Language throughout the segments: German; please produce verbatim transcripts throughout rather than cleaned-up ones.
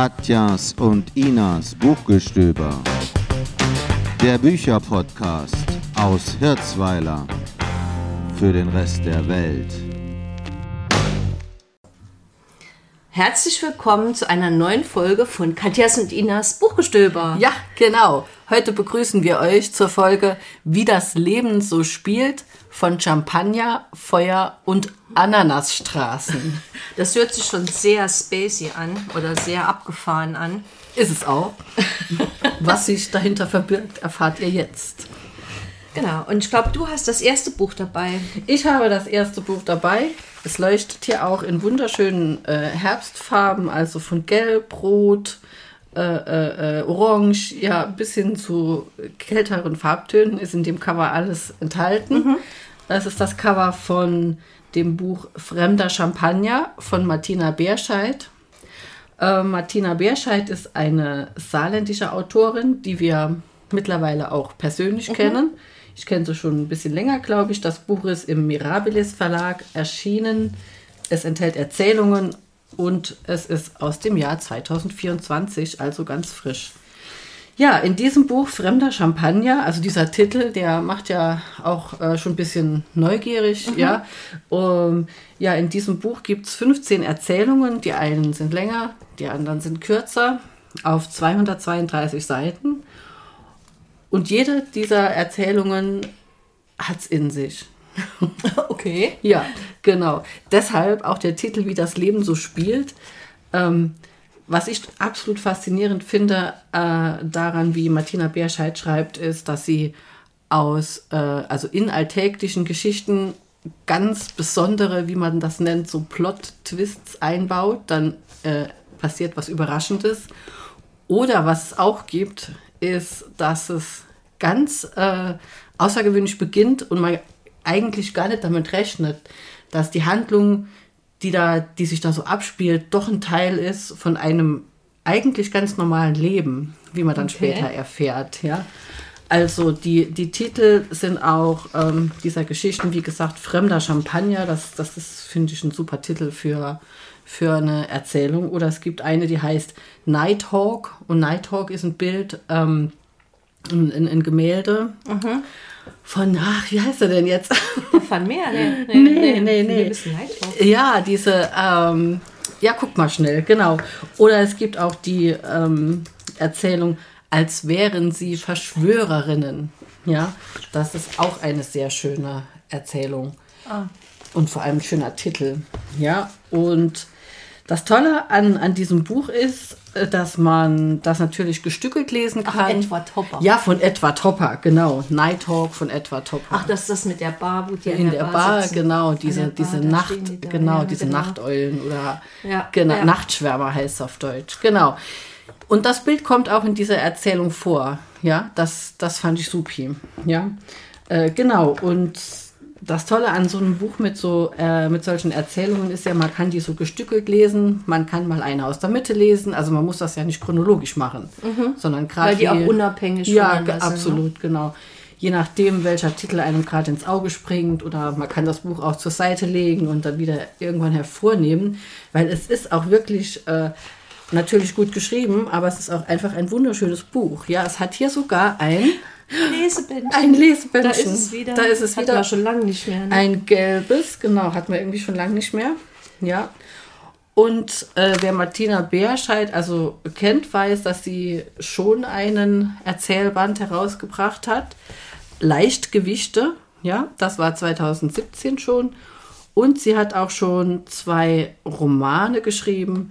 Katjas und Inas Buchgestöber. Der Bücherpodcast aus Hirzweiler für den Rest der Welt. Herzlich willkommen zu einer neuen Folge von Katjas und Inas Buchgestöber. Ja, genau. Heute begrüßen wir euch zur Folge Wie das Leben so spielt von Champagner, Feuer und Ananasstraßen. Das hört sich schon sehr spacey an oder sehr abgefahren an. Ist es auch. Was sich dahinter verbirgt, erfahrt ihr jetzt. Genau, und ich glaube, du hast das erste Buch dabei. Ich habe das erste Buch dabei. Es leuchtet hier auch in wunderschönen äh, Herbstfarben, also von Gelb, Rot, äh, äh, Orange, ja, bis hin zu kälteren Farbtönen ist in dem Cover alles enthalten. Mhm. Das ist das Cover von dem Buch Fremder Champagner von Martina Beerscheid. Äh, Martina Beerscheid ist eine saarländische Autorin, die wir mittlerweile auch persönlich mhm. kennen. Ich kenne sie schon ein bisschen länger, glaube ich. Das Buch ist im Mirabilis Verlag erschienen. Es enthält Erzählungen und es ist aus dem Jahr zwanzig vierundzwanzig, also ganz frisch. Ja, in diesem Buch Fremder Champagner, also dieser Titel, der macht ja auch äh, schon ein bisschen neugierig. Mhm. Ja. Um, ja, in diesem Buch gibt es fünfzehn Erzählungen. Die einen sind länger, die anderen sind kürzer, auf zweihundertzweiunddreißig Seiten. Und jede dieser Erzählungen hat es in sich. Okay. Ja, genau. Deshalb auch der Titel, wie das Leben so spielt. Ähm, was ich absolut faszinierend finde äh, daran, wie Martina Beerscheid schreibt, ist, dass sie aus, äh, also in alltäglichen Geschichten ganz besondere, wie man das nennt, so Plot-Twists einbaut. Dann äh, passiert was Überraschendes. Oder was es auch gibt, ist, dass es ganz äh, außergewöhnlich beginnt und man eigentlich gar nicht damit rechnet, dass die Handlung, die, da, die sich da so abspielt, doch ein Teil ist von einem eigentlich ganz normalen Leben, wie man dann okay. später erfährt. Ja? Also die, die Titel sind auch ähm, dieser Geschichten, wie gesagt, Fremder Champagner, das, das ist, finde ich, ein super Titel für für eine Erzählung. Oder es gibt eine, die heißt Nighthawk. Und Nighthawk ist ein Bild, ähm, ein, ein Gemälde mhm. von, ach, wie heißt er denn jetzt? Van Meer, ne? Nee, nee, nee. nee. Ja, diese, ähm, ja, guck mal schnell, genau. Oder es gibt auch die ähm, Erzählung, als wären sie Verschwörerinnen. Ja, das ist auch eine sehr schöne Erzählung. Ah. Und vor allem ein schöner Titel. Ja, und das Tolle an, an diesem Buch ist, dass man das natürlich gestückelt lesen kann. Ach, Edward Hopper. Ja, von Edward Hopper, genau. Nighthawk von Edward Hopper. Ach, das ist das mit der Bar, wo die in, in der, der Bar, Bar genau, diese, Bar, diese Nacht, die genau, ja, diese genau. Nachteulen oder ja, genau, ja. Nachtschwärmer heißt es auf Deutsch. Genau. Und das Bild kommt auch in dieser Erzählung vor. Ja, das, das fand ich supi. Ja, äh, genau. Und das Tolle an so einem Buch mit so äh, mit solchen Erzählungen ist ja, man kann die so gestückelt lesen, man kann mal eine aus der Mitte lesen, also man muss das ja nicht chronologisch machen, mhm. sondern gerade weil die auch unabhängig ja voneinander sind. Ja, absolut, ne? Genau. Je nachdem, welcher Titel einem gerade ins Auge springt, oder man kann das Buch auch zur Seite legen und dann wieder irgendwann hervornehmen, weil es ist auch wirklich äh, natürlich gut geschrieben, aber es ist auch einfach ein wunderschönes Buch. Ja, es hat hier sogar ein Lesebändchen. Ein Lesebändchen. Da ist es wieder. Da ist es hat wieder. Man schon lange nicht mehr. Ne? Ein gelbes, genau, hat man irgendwie schon lange nicht mehr. Ja. Und äh, wer Martina Beerscheid also kennt, weiß, dass sie schon einen Erzählband herausgebracht hat. Leichtgewichte, ja, das war zwanzig siebzehn schon. Und sie hat auch schon zwei Romane geschrieben.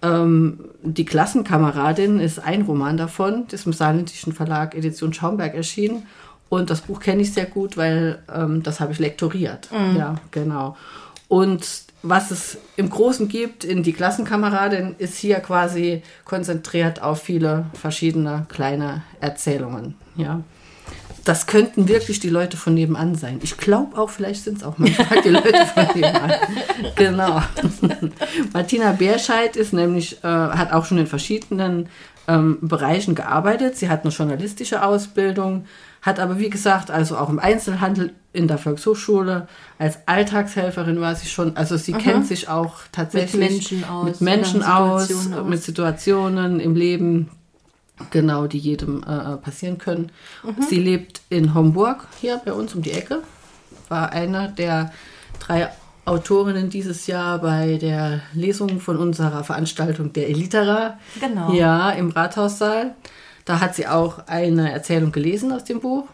Die Klassenkameradin ist ein Roman davon, das ist im saarländischen Verlag Edition Schaumberg erschienen. Und das Buch kenne ich sehr gut, weil ähm, das habe ich lektoriert. Mhm. Ja, genau. Und was es im Großen gibt in die Klassenkameradin, ist hier quasi konzentriert auf viele verschiedene kleine Erzählungen. Ja. Das könnten wirklich die Leute von nebenan sein. Ich glaube auch, vielleicht sind es auch manchmal die Leute von nebenan. Genau. Martina Beerscheid ist nämlich, äh, hat auch schon in verschiedenen ähm, Bereichen gearbeitet. Sie hat eine journalistische Ausbildung, hat aber, wie gesagt, also auch im Einzelhandel in der Volkshochschule als Alltagshelferin war sie schon, also sie mhm. kennt sich auch tatsächlich mit Menschen aus, mit, Menschen aus, Situationen aus, mit Situationen im Leben, genau, die jedem äh, passieren können. Mhm. Sie lebt in Homburg, hier bei uns um die Ecke, war einer der drei Autorinnen dieses Jahr bei der Lesung von unserer Veranstaltung der Elitera, genau. ja, im Rathaussaal. Da hat sie auch eine Erzählung gelesen aus dem Buch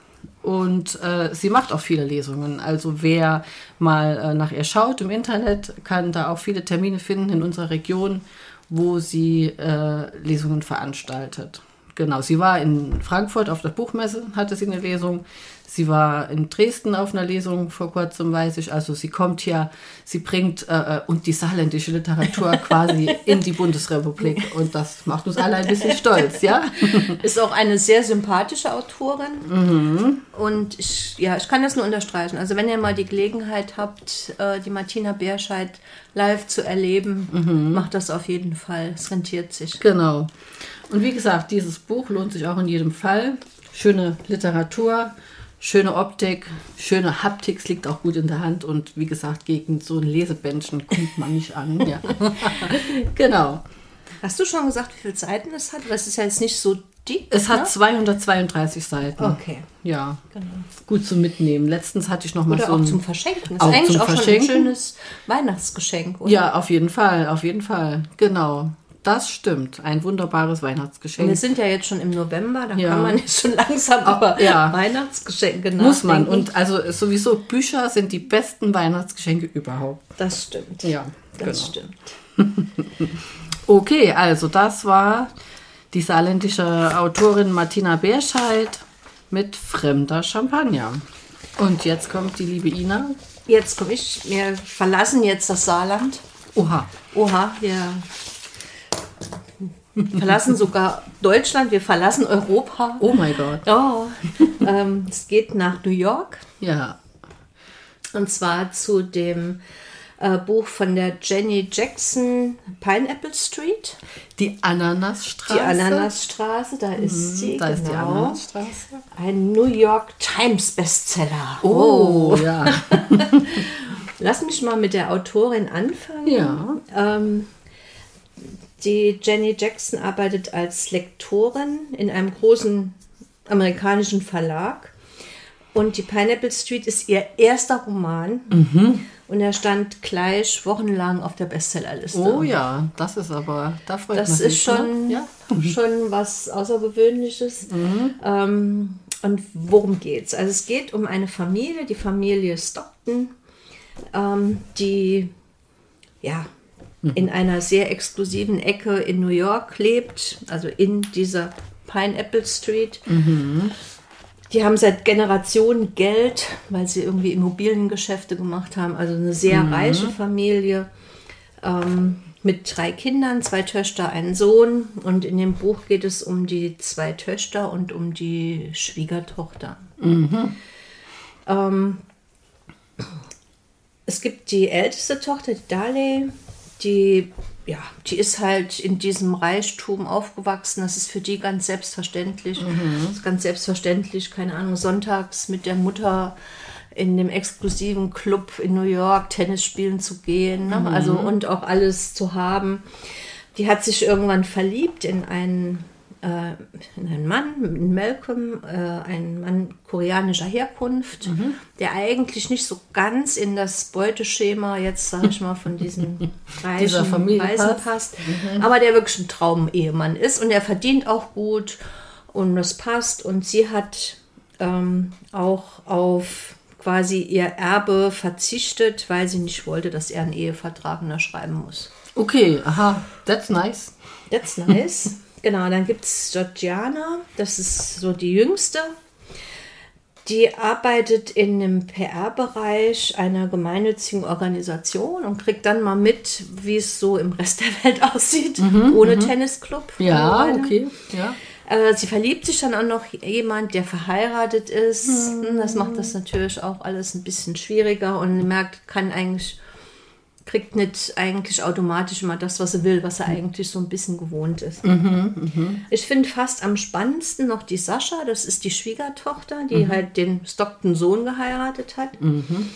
und äh, sie macht auch viele Lesungen. Also wer mal äh, nach ihr schaut im Internet, kann da auch viele Termine finden in unserer Region, wo sie äh, Lesungen veranstaltet. Genau, sie war in Frankfurt auf der Buchmesse, hatte sie eine Lesung. Sie war in Dresden auf einer Lesung vor kurzem, weiß ich. Also sie kommt hier, sie bringt äh, und die saarländische Literatur quasi in die Bundesrepublik. Und das macht uns alle ein bisschen stolz, ja. Ist auch eine sehr sympathische Autorin. Mhm. Und ich, ja, ich kann das nur unterstreichen. Also wenn ihr mal die Gelegenheit habt, äh, die Martina Beerscheid live zu erleben, mhm. macht das auf jeden Fall. Es rentiert sich. Genau. Und wie gesagt, dieses Buch lohnt sich auch in jedem Fall. Schöne Literatur. Schöne Optik, schöne Haptik, es liegt auch gut in der Hand und wie gesagt, gegen so ein Lesebändchen kommt man nicht an. Ja. Genau. Hast du schon gesagt, wie viele Seiten es hat? Das ist ja jetzt nicht so dick. Es ne? hat zweihundertzweiunddreißig Seiten. Okay. Ja, genau. Gut zum Mitnehmen. Letztens hatte ich noch mal oder so auch ein... zum Verschenken. Das auch ist eigentlich zum auch Verschenken. schon ein schönes Weihnachtsgeschenk, oder? Ja, auf jeden Fall, auf jeden Fall. Genau. Das stimmt. Ein wunderbares Weihnachtsgeschenk. Wir sind ja jetzt schon im November, da ja. kann man jetzt schon langsam über ja. Weihnachtsgeschenke nachdenken. Muss man. Und also sowieso, Bücher sind die besten Weihnachtsgeschenke überhaupt. Das stimmt. Ja, das genau. stimmt. Okay, also das war die saarländische Autorin Martina Beerscheid mit Fremder Champagner. Und jetzt kommt die liebe Ina. Jetzt komme ich. Wir verlassen jetzt das Saarland. Oha. Oha, wir verlassen sogar Deutschland, wir verlassen Europa. Oh mein Gott. Oh, ähm, es geht nach New York. Ja. Und zwar zu dem äh, Buch von der Jenny Jackson, Pineapple Street. Die Ananasstraße. Die Ananasstraße, da ist mhm, sie. Da genau. ist die Ananasstraße. Ein New York Times Bestseller. Oh, oh. Ja. Lass mich mal mit der Autorin anfangen. Ja. Ähm, die Jenny Jackson arbeitet als Lektorin in einem großen amerikanischen Verlag. Und die Pineapple Street ist ihr erster Roman. Mhm. Und er stand gleich wochenlang auf der Bestsellerliste. Oh ja, das ist aber, da freut das man sich. Das ist schon, ne? ja. schon was Außergewöhnliches. Mhm. Ähm, und worum geht's? Also es geht um eine Familie, die Familie Stockton, ähm, die ja mhm. in einer sehr exklusiven Ecke in New York lebt, also in dieser Pineapple Street. Mhm. Die haben seit Generationen Geld, weil sie irgendwie Immobiliengeschäfte gemacht haben. Also eine sehr mhm. reiche Familie ähm, mit drei Kindern, zwei Töchter, einen Sohn. Und in dem Buch geht es um die zwei Töchter und um die Schwiegertochter. Mhm. Ähm, es gibt die älteste Tochter, die Darley, die... Ja, die ist halt in diesem Reichtum aufgewachsen. Das ist für die ganz selbstverständlich. Mhm. Das ist ganz selbstverständlich, keine Ahnung, sonntags mit der Mutter in dem exklusiven Club in New York Tennis spielen zu gehen. Ne? Mhm. Also, und auch alles zu haben. Die hat sich irgendwann verliebt in einen, äh, in einen Mann, in Malcolm, äh, einen Mann koreanischer Herkunft, mhm. der eigentlich nicht so ganz in das Beuteschema, jetzt sage ich mal, von diesen reichen Familie Weisen passt, passt, mhm. aber der wirklich ein Traumehemann ist und er verdient auch gut und das passt und sie hat ähm, auch auf quasi ihr Erbe verzichtet, weil sie nicht wollte, dass er einen Ehevertrag unterschreiben muss. Okay, aha, that's nice. That's nice. Genau, dann gibt es Georgiana, das ist so die Jüngste. Die arbeitet in dem P R-Bereich einer gemeinnützigen Organisation und kriegt dann mal mit, wie es so im Rest der Welt aussieht, mhm, ohne mhm. Tennisclub. Ja, okay. Ja. Äh, sie verliebt sich dann auch noch jemand, der verheiratet ist. Mhm. Das macht das natürlich auch alles ein bisschen schwieriger und merkt, kann eigentlich kriegt nicht eigentlich automatisch immer das, was sie will, was er eigentlich so ein bisschen gewohnt ist. Mhm, mh. Ich finde fast am spannendsten noch die Sascha, das ist die Schwiegertochter, die mhm. halt den Stockton-Sohn geheiratet hat. Mhm.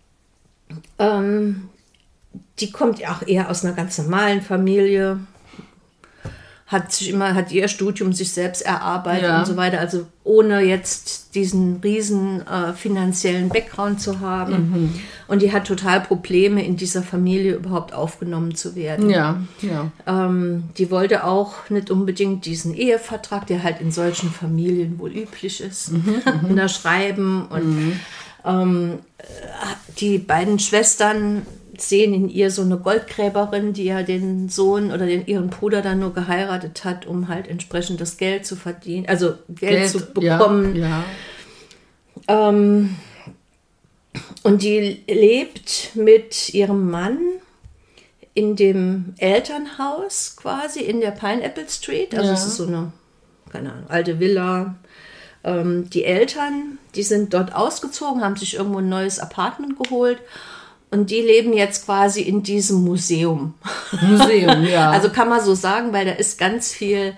Ähm, die kommt ja auch eher aus einer ganz normalen Familie, hat sich immer, hat ihr Studium sich selbst erarbeitet ja. und so weiter, also ohne jetzt diesen riesen äh, finanziellen Background zu haben. Mhm. Und die hat total Probleme, in dieser Familie überhaupt aufgenommen zu werden. Ja, ja. Ähm, die wollte auch nicht unbedingt diesen Ehevertrag, der halt in solchen Familien wohl üblich ist, mhm, unterschreiben. Und mhm. ähm, die beiden Schwestern sehen in ihr so eine Goldgräberin, die ja den Sohn oder den, ihren Bruder dann nur geheiratet hat, um halt entsprechend das Geld zu verdienen, also Geld, Geld zu bekommen. Ja, ja. Ähm, und die lebt mit ihrem Mann in dem Elternhaus quasi in der Pineapple Street. Also ja. es ist so eine, keine Ahnung, alte Villa. Ähm, die Eltern, die sind dort ausgezogen, haben sich irgendwo ein neues Apartment geholt. Und die leben jetzt quasi in diesem Museum. Museum, ja. Also kann man so sagen, weil da ist ganz viel,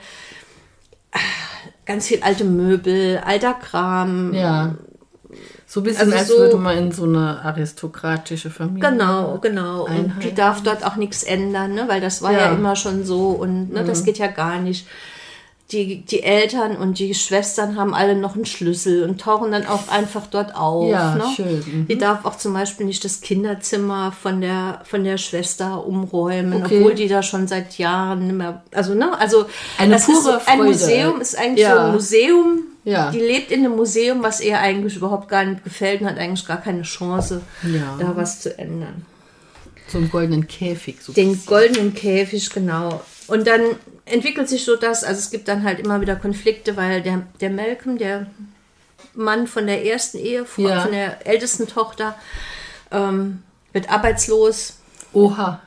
ganz viel alte Möbel, alter Kram. Ja. So ein bisschen, also als so, würde man in so eine aristokratische Familie. Genau, genau. Und die darf dort auch nichts ändern, ne? Weil das war ja, ja immer schon so und ne, mhm. das geht ja gar nicht. Die, die Eltern und die Schwestern haben alle noch einen Schlüssel und tauchen dann auch einfach dort auf. Ja, ne? schön. Mhm. Die darf auch zum Beispiel nicht das Kinderzimmer von der, von der Schwester umräumen, okay. obwohl die da schon seit Jahren nicht mehr, also ne, also eine das pure ist so, ein Freude. Museum ist eigentlich ja. so ein Museum, ja. die lebt in einem Museum, was ihr eigentlich überhaupt gar nicht gefällt und hat eigentlich gar keine Chance, ja. da was zu ändern. So einen goldenen Käfig. So Den goldenen Käfig, genau. Und dann entwickelt sich so das, also es gibt dann halt immer wieder Konflikte, weil der, der Malcolm, der Mann von der ersten Ehe, von, ja. von der ältesten Tochter, ähm, wird arbeitslos. Oha.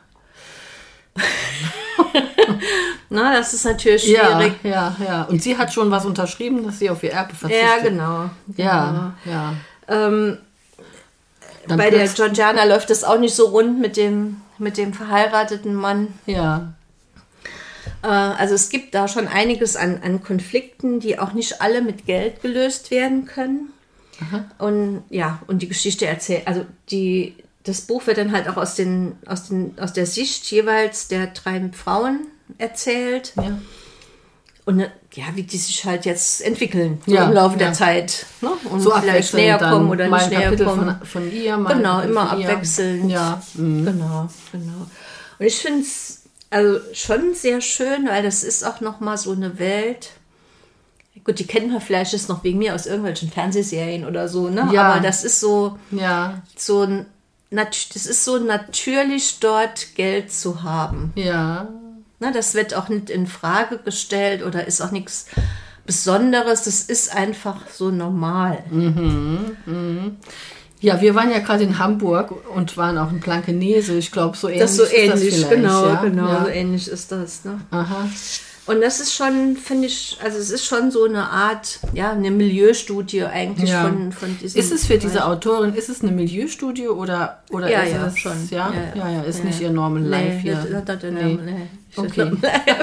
Na, das ist natürlich schwierig. Ja, ja, ja. Und sie hat schon was unterschrieben, dass sie auf ihr Erbe verzichtet. Ja, genau. Ja, genau. ja. Ähm, bei der Georgiana läuft es auch nicht so rund mit dem, mit dem verheirateten Mann. Ja. Also es gibt da schon einiges an, an Konflikten, die auch nicht alle mit Geld gelöst werden können. Aha. Und ja, und die Geschichte erzählt, also die, das Buch wird dann halt auch aus, den, aus, den, aus der Sicht jeweils der drei Frauen erzählt. Ja. Und ja, wie die sich halt jetzt entwickeln so ja, im Laufe ja. der Zeit. Ne? Und so vielleicht näher kommen oder nicht näher Kapitel kommen. Von, von ihr, mal genau, Kapitel immer von abwechselnd. Ihr. Ja. Mhm. Genau, genau. Und ich finde es also schon sehr schön, weil das ist auch nochmal so eine Welt. Gut, die kennt man vielleicht jetzt noch wegen mir aus irgendwelchen Fernsehserien oder so, ne? Ja. Aber das ist so, ja. so ein, das ist so natürlich dort Geld zu haben. Ja. Na, das wird auch nicht in Frage gestellt oder ist auch nichts Besonderes. Das ist einfach so normal. Mhm. Mhm. Ja, wir waren ja gerade in Hamburg und waren auch in Blankenese. Ich glaube, so ähnlich das so ist ähnlich, das vielleicht. Genau, ja? genau, ja. so ähnlich ist das. Ne? Aha. Und das ist schon, finde ich, also es ist schon so eine Art, ja, eine Milieustudie eigentlich ja. von, von diesem... Ist es für diese Bereich. Autorin, ist es eine Milieustudie oder, oder ja, ist ja, es... schon. Ja, ja, ja, ja. ist ja. nicht ihr Normal Life nee, hier. Das, das, das, nee. nee. Okay.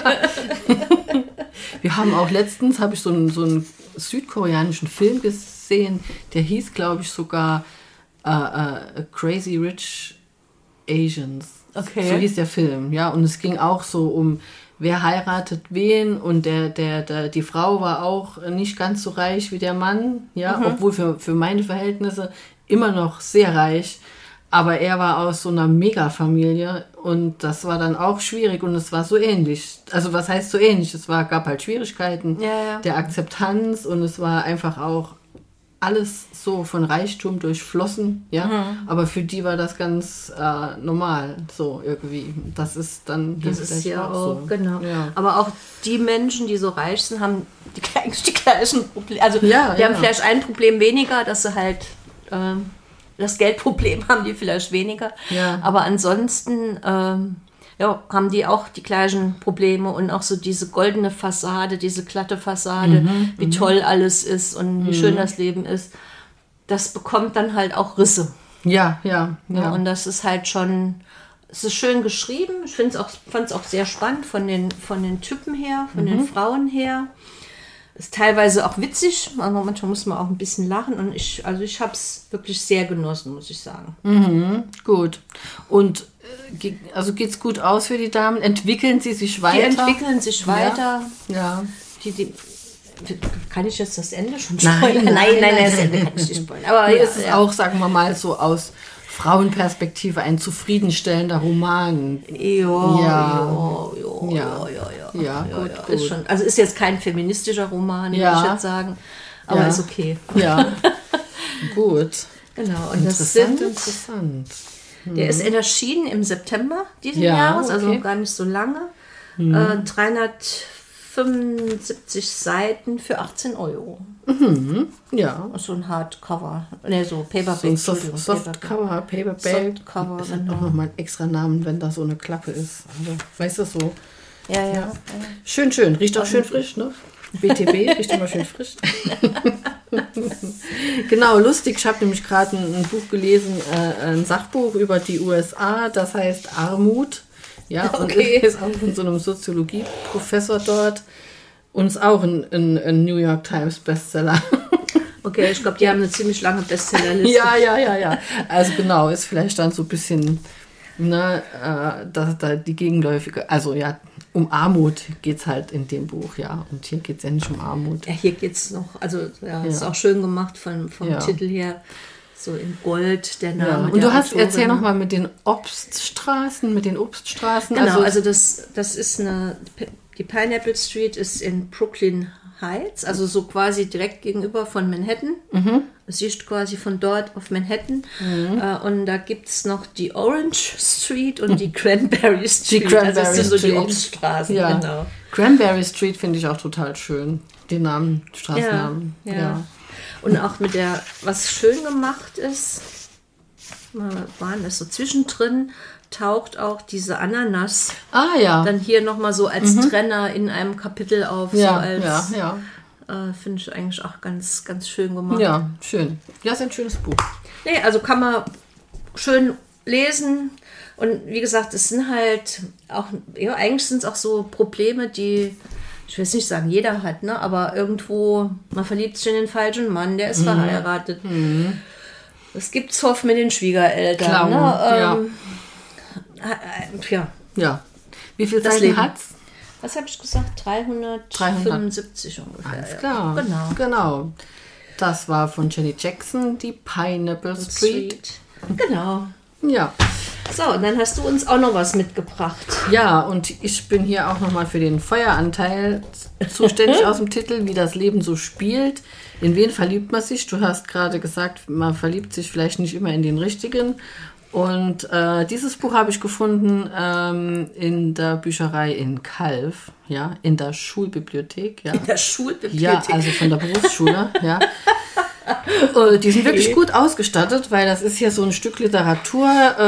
Wir haben auch letztens, habe ich so einen, so einen südkoreanischen Film gesehen, der hieß, glaube ich, sogar uh, uh, Crazy Rich Asians. Okay. So hieß der Film, ja. Und es ging auch so um, wer heiratet wen, und der, der, der, die Frau war auch nicht ganz so reich wie der Mann, ja, mhm. obwohl für, für meine Verhältnisse immer noch sehr reich. Aber er war aus so einer Megafamilie und das war dann auch schwierig und es war so ähnlich. Also was heißt so ähnlich? Es war, gab halt Schwierigkeiten ja, ja. der Akzeptanz und es war einfach auch alles so von Reichtum durchflossen, ja. Mhm. Aber für die war das ganz äh, normal, so irgendwie. Das ist dann das ist ja auch, so. Genau. Ja. Aber auch die Menschen, die so reich sind, haben die, eigentlich die gleichen Probleme. Also ja, die ja. haben vielleicht ein Problem weniger, dass sie halt ähm, das Geldproblem haben die vielleicht weniger. Ja. Aber ansonsten ähm, ja, haben die auch die gleichen Probleme und auch so diese goldene Fassade, diese glatte Fassade, mhm, wie mhm. toll alles ist und wie mhm. schön das Leben ist. Das bekommt dann halt auch Risse. Ja, ja, ja. Ja, und das ist halt schon es ist schön geschrieben. Ich fand es auch, fand's auch sehr spannend von den, von den Typen her, von mhm. den Frauen her. Ist teilweise auch witzig, aber manchmal muss man auch ein bisschen lachen. Und ich, also ich habe es wirklich sehr genossen, muss ich sagen. Mhm, gut. Und äh, also geht es gut aus für die Damen? Entwickeln sie sich weiter? Die entwickeln sich weiter. Ja. ja. Die, die, kann ich jetzt das Ende schon spoilern? Nein, nein, nein, nein, das Ende kann ich nicht spoilern. Aber ja, ja, ist es ja. auch, sagen wir mal, so aus Frauenperspektive ein zufriedenstellender Roman. Jo, ja, jo, jo, ja, ja, ja, ja, ja, gut, ja, gut. Ist schon, also ist jetzt kein feministischer Roman, ja. würde ich jetzt sagen, aber ja. ist okay. Ja, gut. Genau. Und das interessant, sind, interessant. Hm. Der ist erschienen im September dieses ja, Jahres, also okay. gar nicht so lange. Hm. Äh, dreihundertfünfundsiebzig Seiten für achtzehn Euro. Mhm. Ja. So ein Hardcover. Ne, so Paperback. So Soft, Softcover, Paperback. Softcover, das hat genau. auch nochmal einen extra Namen, wenn da so eine Klappe ist. Also, weißt du, so. Ja, ja. ja. Schön, schön. Riecht auch schön frisch, ne? B T B riecht immer schön frisch. Genau, lustig. Ich habe nämlich gerade ein, ein Buch gelesen, äh, ein Sachbuch über die U S A, das heißt Armut. Ja, und okay. ist auch von so einem Soziologieprofessor dort. Und ist auch ein, ein, ein New York Times Bestseller. Okay, ich glaube, die haben eine ziemlich lange Bestsellerliste. Ja, ja, ja, ja. Also genau, ist vielleicht dann so ein bisschen, ne, äh, da, da die gegenläufige, also ja, um Armut geht es halt in dem Buch, ja. Und hier geht es ja nicht um Armut. Ja, hier geht es noch, also ja, ja. ist auch schön gemacht von, vom ja. Titel her. So in Gold, der Name. Ja. Und der du hast, Autorin. erzähl nochmal mit den Obststraßen, mit den Obststraßen. Genau, also, also das, das ist eine, die Pineapple Street ist in Brooklyn Heights, also so quasi direkt gegenüber von Manhattan. Mhm. Es siehst quasi von dort auf Manhattan. Mhm. Äh, und da gibt es noch die Orange Street und die Cranberry Street. Die Cranberry also das sind so Street. die Obststraßen, ja. genau. Cranberry Street finde ich auch total schön. Die Namen, Straßennamen. Ja, ja. ja. Und auch mit der, was schön gemacht ist, waren das so zwischendrin, taucht auch diese Ananas Ah ja. dann hier nochmal so als Mhm. Trenner in einem Kapitel auf. Ja, so als, ja, ja. Äh, finde ich eigentlich auch ganz, ganz schön gemacht. Ja, schön. Ja, ist ein schönes Buch. Nee, also kann man schön lesen. Und wie gesagt, es sind halt auch, ja, eigentlich sind es auch so Probleme, die, ich will jetzt nicht sagen, jeder hat, ne? Aber irgendwo, man verliebt sich in den falschen Mann, der ist mhm. verheiratet. Mhm. Es gibt Zoff mit den Schwiegereltern. Klar, ne? ja. Ähm, ja. Ja. Wie viele Das Seiten Leben. hat's? Was habe ich gesagt? dreihundertfünfundsiebzig ungefähr. Alles ja. klar. Genau. Genau. Das war von Jenny Jackson, die Pineapple Street. Street. Genau. Ja. So, und dann hast du uns auch noch was mitgebracht. Ja, und ich bin hier auch nochmal für den Feueranteil zuständig aus dem Titel, wie das Leben so spielt. In wen verliebt man sich? Du hast gerade gesagt, man verliebt sich vielleicht nicht immer in den Richtigen. Und äh, dieses Buch habe ich gefunden ähm, in der Bücherei in Calw, ja, in der Schulbibliothek. Ja. In der Schulbibliothek? Ja, also von der Berufsschule, ja. Uh, die sind okay. wirklich gut ausgestattet, weil das ist hier so ein Stück Literatur,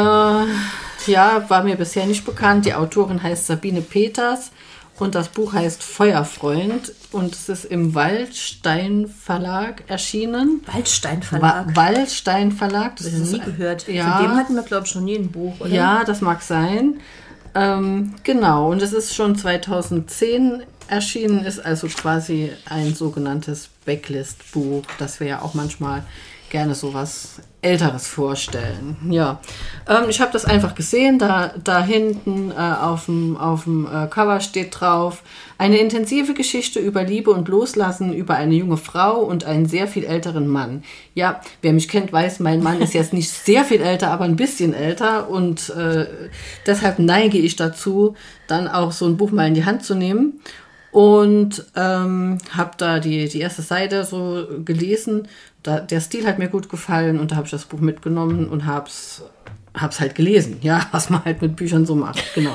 äh, ja, war mir bisher nicht bekannt. Die Autorin heißt Sabine Peters und das Buch heißt Feuerfreund und es ist im Waldstein Verlag erschienen. Waldstein Verlag? Wa- Waldstein Verlag. Das habe ich nie gehört. Ja, von dem hatten wir, glaube ich, noch nie ein Buch, oder? Ja, das mag sein. Ähm, genau, und es ist schon zweitausendzehn erschienen, ist also quasi ein sogenanntes Backlist-Buch, das wir ja auch manchmal gerne so was Älteres vorstellen. Ja, ähm, ich habe das einfach gesehen, da, da hinten äh, auf dem auf dem äh, Cover steht drauf, eine intensive Geschichte über Liebe und Loslassen, über eine junge Frau und einen sehr viel älteren Mann. Ja, wer mich kennt, weiß, mein Mann ist jetzt nicht sehr viel älter, aber ein bisschen älter und äh, deshalb neige ich dazu, dann auch so ein Buch mal in die Hand zu nehmen. Und ähm, habe da die, die erste Seite so gelesen. Da, der Stil hat mir gut gefallen und da habe ich das Buch mitgenommen und habe es hab's halt gelesen. Ja, was man halt mit Büchern so macht, genau.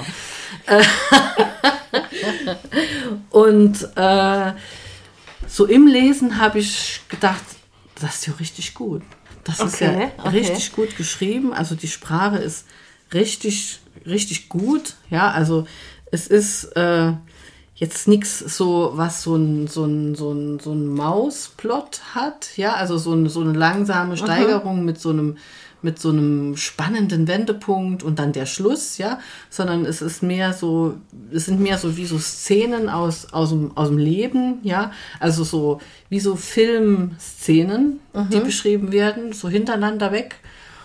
Und äh, so im Lesen habe ich gedacht, das ist ja richtig gut. Das okay, ist ja okay. richtig gut geschrieben. Also die Sprache ist richtig, richtig gut. Ja, also es ist äh, jetzt nichts so, was so ein, so ein, so ein, so ein Mausplot hat. Ja, also so, ein, so eine langsame Steigerung mit so einem mit so einem spannenden Wendepunkt und dann der Schluss, ja, sondern es ist mehr so, es sind mehr so wie so Szenen aus, aus, dem, aus dem Leben, ja, also so wie so Filmszenen, mhm. die beschrieben werden, so hintereinander weg.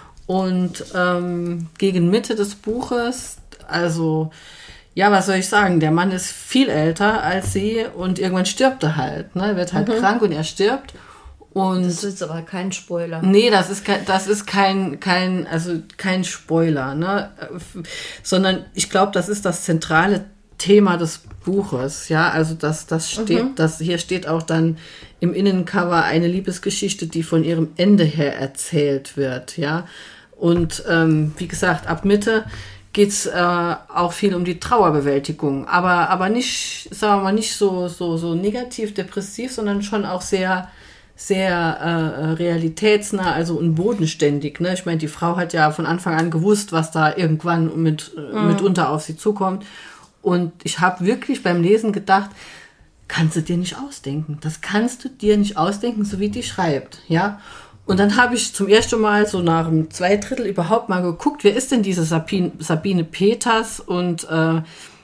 Und ähm, gegen Mitte des Buches, also ja, was soll ich sagen, der Mann ist viel älter als sie und irgendwann stirbt er halt, ne, wird halt mhm. krank und er stirbt. Und das ist aber kein Spoiler. Nee, das ist kein, das ist kein, kein, also kein Spoiler, ne? Sondern ich glaube, das ist das zentrale Thema des Buches, ja. Also das, das steht, mhm. das hier steht auch dann im Innencover eine Liebesgeschichte, die von ihrem Ende her erzählt wird, ja. Und ähm, wie gesagt, ab Mitte geht's äh, auch viel um die Trauerbewältigung, aber aber nicht, sagen wir mal, nicht so so so negativ, depressiv, sondern schon auch sehr sehr äh, realitätsnah, also und bodenständig. Ne? Ich meine, die Frau hat ja von Anfang an gewusst, was da irgendwann mit, mm. mitunter auf sie zukommt. Und ich habe wirklich beim Lesen gedacht, kannst du dir nicht ausdenken. Das kannst du dir nicht ausdenken, so wie die schreibt. Ja. Und dann habe ich zum ersten Mal so nach einem Zweidrittel überhaupt mal geguckt, wer ist denn diese Sabine, Sabine Peters? Und äh,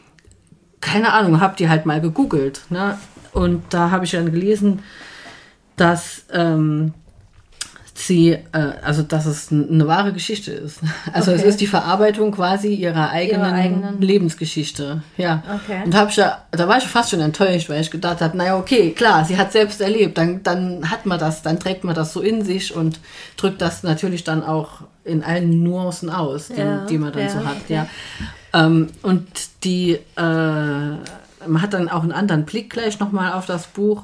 keine Ahnung, habe die halt mal gegoogelt. Ne? Und da habe ich dann gelesen, dass ähm, sie, äh, also dass es eine wahre Geschichte ist. Also okay. Es ist die Verarbeitung quasi ihrer eigenen, ihrer eigenen Lebensgeschichte. Ja. Okay. Und hab ich ja, da war ich fast schon enttäuscht, weil ich gedacht habe, naja, okay, klar, sie hat selbst erlebt, dann, dann hat man das, dann trägt man das so in sich und drückt das natürlich dann auch in allen Nuancen aus, die, ja, die man dann ja, so hat. Okay. Ja. Ähm, und die, äh, man hat dann auch einen anderen Blick gleich nochmal auf das Buch.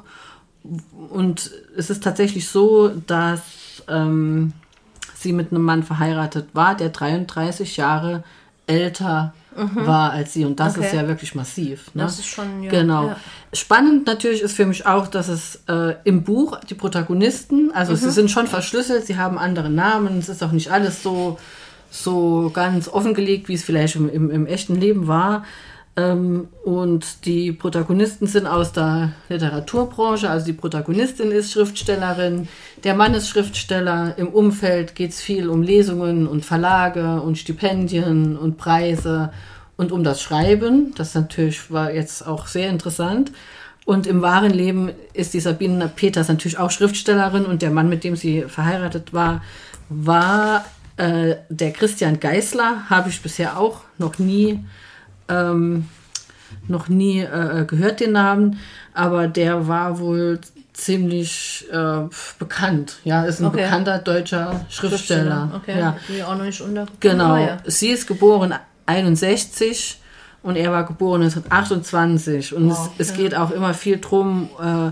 Und es ist tatsächlich so, dass ähm, sie mit einem Mann verheiratet war, der dreiunddreißig Jahre älter mhm. war als sie. Und das okay. ist ja wirklich massiv. Ne? Das ist schon, ja. Genau. Ja. Spannend natürlich ist für mich auch, dass es äh, im Buch die Protagonisten, also mhm. sie sind schon verschlüsselt, sie haben andere Namen, es ist auch nicht alles so, so ganz offengelegt, wie es vielleicht im, im, im echten Leben war. Ähm, und die Protagonisten sind aus der Literaturbranche, also die Protagonistin ist Schriftstellerin, der Mann ist Schriftsteller, im Umfeld geht es viel um Lesungen und Verlage und Stipendien und Preise und um das Schreiben, das natürlich war jetzt auch sehr interessant. Und im wahren Leben ist die Sabine Peters natürlich auch Schriftstellerin und der Mann, mit dem sie verheiratet war, war äh, der Christian Geisler, habe ich bisher auch noch nie Ähm, noch nie äh, gehört, den Namen, aber der war wohl ziemlich äh, bekannt. Ja, ist ein okay. bekannter deutscher Schriftsteller. Schriftsteller. Okay, ja. Die auch noch nicht untergekommen. Genau. Ja. Sie ist geboren einundsechzig und er war geboren neunzehnhundertachtundzwanzig. Und wow, es, es ja. geht auch immer viel drum, äh,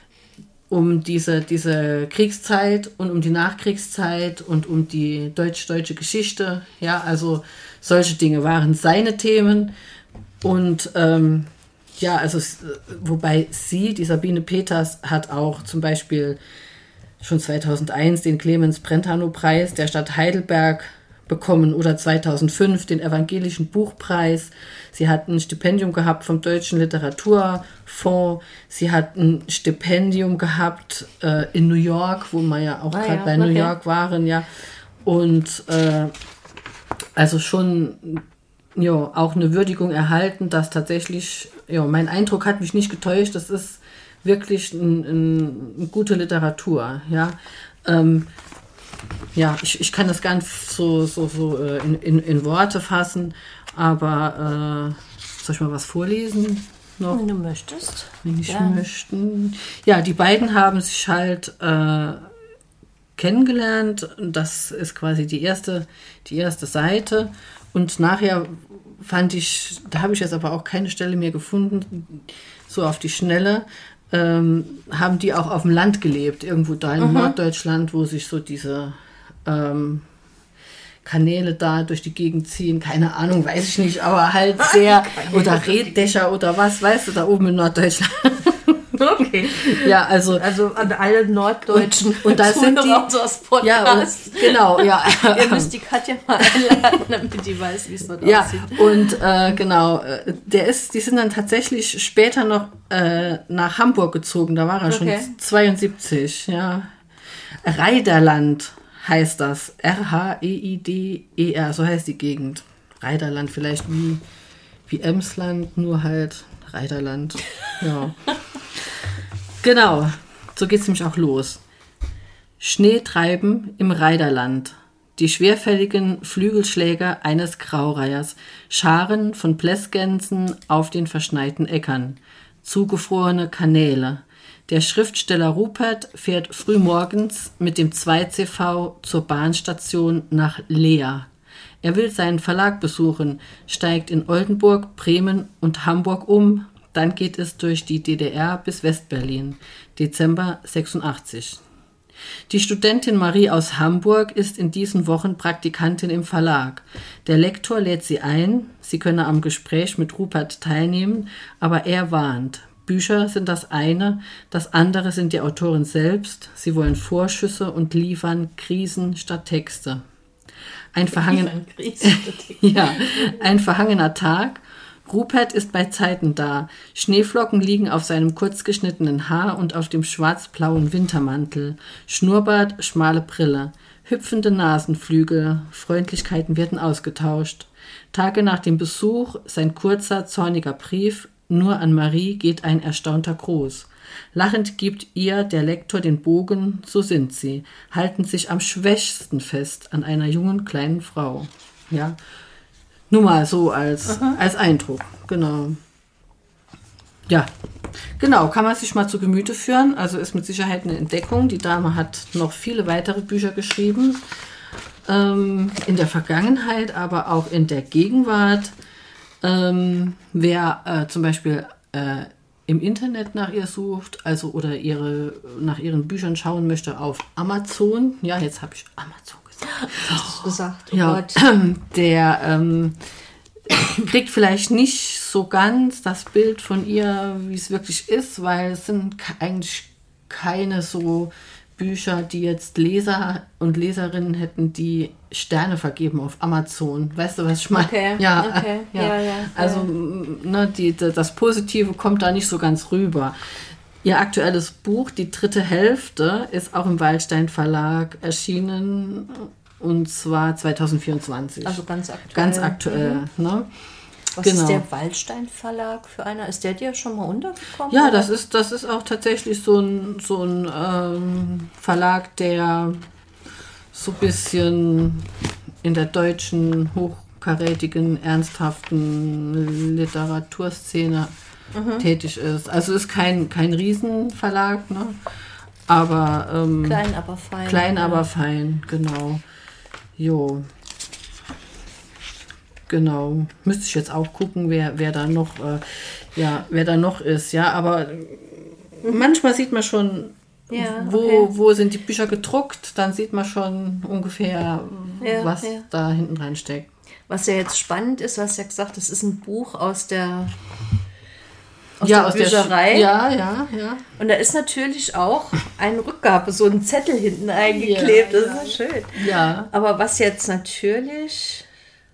um diese, diese Kriegszeit und um die Nachkriegszeit und um die deutsch-deutsche Geschichte. Ja, also solche Dinge waren seine Themen. Und ähm, ja, also wobei sie, die Sabine Peters, hat auch zum Beispiel schon zweitausendeins den Clemens-Brentano-Preis der Stadt Heidelberg bekommen oder zweitausendfünf den Evangelischen Buchpreis. Sie hat ein Stipendium gehabt vom Deutschen Literaturfonds. Sie hat ein Stipendium gehabt äh, in New York, wo wir ja auch ah, gerade ja, bei okay. New York waren, ja. Und äh, also schon ja, auch eine Würdigung erhalten, dass tatsächlich, ja, mein Eindruck hat mich nicht getäuscht, das ist wirklich ein, ein, eine gute Literatur, ja. Ähm, ja, ich, ich kann das gar nicht so, so, so in, in, in Worte fassen, aber äh, soll ich mal was vorlesen? Noch? Wenn du möchtest. Wenn ich ja. möchten. Ja, die beiden haben sich halt äh, kennengelernt. Das ist quasi die erste, die erste Seite. Und nachher fand ich, da habe ich jetzt aber auch keine Stelle mehr gefunden, so auf die Schnelle, ähm, haben die auch auf dem Land gelebt, irgendwo da in mhm. Norddeutschland, wo sich so diese ähm, Kanäle da durch die Gegend ziehen, keine Ahnung, weiß ich nicht, aber halt sehr, oder Reddächer oder was, weißt du, da oben in Norddeutschland. Okay. Ja, also, also an alle Norddeutschen und, und da sind die ja, und, genau, ja. Ihr müsst die Katja mal einladen, damit die weiß, wie es dort ja, aussieht. Und äh, genau, der ist, die sind dann tatsächlich später noch äh, nach Hamburg gezogen. Da war er okay. schon zweiundsiebzig. Ja, Reiderland heißt das. R H E I D E R, so heißt die Gegend. Reiderland, vielleicht wie, wie Emsland, nur halt Reiderland. Ja. Genau, so geht es nämlich auch los. Schneetreiben im Reiderland. Die schwerfälligen Flügelschläge eines Graureihers. Scharen von Blässgänsen auf den verschneiten Äckern. Zugefrorene Kanäle. Der Schriftsteller Rupert fährt frühmorgens mit dem zwei C V zur Bahnstation nach Leer. Er will seinen Verlag besuchen, steigt in Oldenburg, Bremen und Hamburg um. Dann geht es durch die D D R bis Westberlin. Dezember sechsundachtzig. Die Studentin Marie aus Hamburg ist in diesen Wochen Praktikantin im Verlag. Der Lektor lädt sie ein, sie könne am Gespräch mit Rupert teilnehmen, aber er warnt. Bücher sind das eine, das andere sind die Autoren selbst. Sie wollen Vorschüsse und liefern Krisen statt Texte. Ein, verhangen ja, ein verhangener Tag. Rupert ist bei Zeiten da. Schneeflocken liegen auf seinem kurzgeschnittenen Haar und auf dem schwarz-blauen Wintermantel. Schnurrbart, schmale Brille. Hüpfende Nasenflügel. Freundlichkeiten werden ausgetauscht. Tage nach dem Besuch sein kurzer, zorniger Brief. Nur an Marie geht ein erstaunter Gruß. Lachend gibt ihr der Lektor den Bogen, so sind sie, halten sich am schwächsten fest an einer jungen kleinen Frau. Ja, nur mal so als, als Eindruck, genau. Ja, genau, kann man sich mal zu Gemüte führen, also ist mit Sicherheit eine Entdeckung. Die Dame hat noch viele weitere Bücher geschrieben, ähm, in der Vergangenheit, aber auch in der Gegenwart. Ähm, wer äh, zum Beispiel äh, im Internet nach ihr sucht, also oder ihre nach ihren Büchern schauen möchte auf Amazon, ja, jetzt habe ich Amazon gesagt. Hast du gesagt? Oh ja, Gott. der ähm, kriegt vielleicht nicht so ganz das Bild von ihr, wie es wirklich ist, weil es sind eigentlich keine so Bücher, die jetzt Leser und Leserinnen hätten, die Sterne vergeben auf Amazon. Weißt du, was ich meine? Okay, ja, okay. ja. ja, ja. Also ne, die, das Positive kommt da nicht so ganz rüber. Ihr aktuelles Buch, die dritte Hälfte, ist auch im Waldstein Verlag erschienen, und zwar zwanzig vierundzwanzig. Also ganz aktuell. Ganz aktuell, Mhm. ne? Was Genau. ist der Waldstein Verlag für einer? Ist der dir schon mal untergekommen? Ja, oder? das ist, das ist auch tatsächlich so ein, so ein ähm, Verlag, der so ein bisschen in der deutschen, hochkarätigen, ernsthaften Literaturszene mhm. tätig ist. Also ist kein, kein Riesenverlag, ne? Aber ähm, klein, aber fein. Klein, ja. aber fein, genau. Jo. Genau. Müsste ich jetzt auch gucken, wer, wer da noch, äh, ja, wer da noch ist, ja. Aber manchmal sieht man schon, ja, wo, okay. wo sind die Bücher gedruckt, dann sieht man schon ungefähr, ja, was ja. da hinten dran steckt. Was ja jetzt spannend ist, du hast ja gesagt, das ist ein Buch aus der aus ja, der aus Bücherei. Der, ja, ja, ja. Und da ist natürlich auch eine Rückgabe, so ein Zettel hinten eingeklebt. Ja, das ja. ist ja schön. Ja. Aber was jetzt natürlich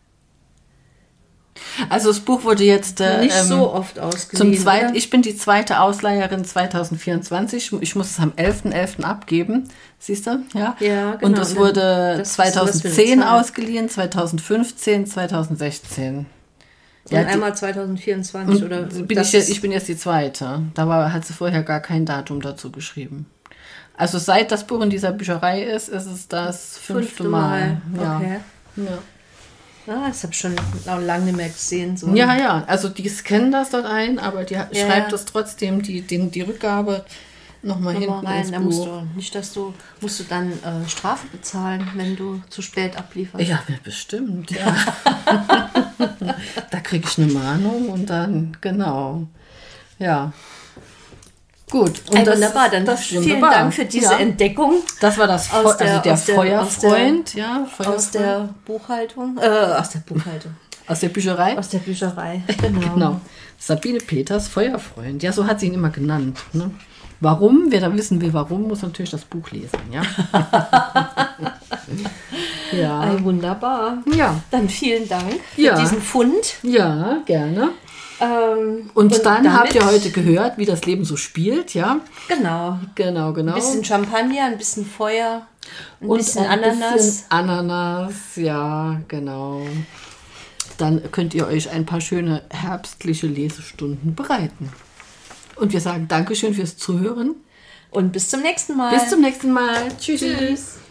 Also das Buch wurde jetzt äh, nicht ähm, so oft ausgeliehen. zum zweiten. Oder? Ich bin die zweite Ausleiherin zwanzig vierundzwanzig. Ich muss es am elften elften abgeben. Siehst du? Ja. Ja, genau. Und es wurde das ist was für eine zweitausendzehn Zahl. ausgeliehen, zwanzig fünfzehn, zwanzig sechzehn. Und Ja, die- einmal zwanzig vierundzwanzig oder bin das ich, jetzt- ist- ich bin jetzt die zweite. Da war, hat sie vorher gar kein Datum dazu geschrieben. Also seit das Buch in dieser Bücherei ist, ist es das fünfte, fünfte Mal. Mal. Ja. Okay. Ja. Ah, das habe ich schon auch lange nicht mehr gesehen. So. ja, ja, also die scannen das dort ein, aber die ja. schreibt Ja. das trotzdem, die, die, die Rückgabe nochmal Nochmal hinten rein, ins da Buch. musst du nicht, dass du musst du dann äh, Strafe bezahlen, wenn du zu spät ablieferst. Ja, bestimmt, ja. Da kriege ich eine Mahnung und dann, genau. Ja. Gut. Und Ey, das, wunderbar, dann das ist vielen wunderbar. Dank für diese ja. Entdeckung Das war das Feu- aus der- also der aus der- Feuerfreund, ja, Feuerfreund. aus der Buchhaltung. Äh, aus der Buchhaltung. Aus der Bücherei. Aus der Bücherei. Genau. Genau. Sabine Peters, Feuerfreund. Ja, so hat sie ihn immer genannt. Ne? Warum? Wer da wissen will, warum, muss natürlich das Buch lesen. Ja. ja. Ey, wunderbar. Ja. Dann vielen Dank für Ja. diesen Fund. Ja, gerne. Ähm, Und, dann damit- habt ihr heute gehört, wie das Leben so spielt, ja? Genau. Genau, genau. Ein bisschen Champagner, ein bisschen Feuer. Ein Und bisschen ein Ananas. bisschen Ananas, ja, genau. Dann könnt ihr euch ein paar schöne herbstliche Lesestunden bereiten. Und wir sagen Dankeschön fürs Zuhören. Und bis zum nächsten Mal. Bis zum nächsten Mal. Tschüss. Tschüss.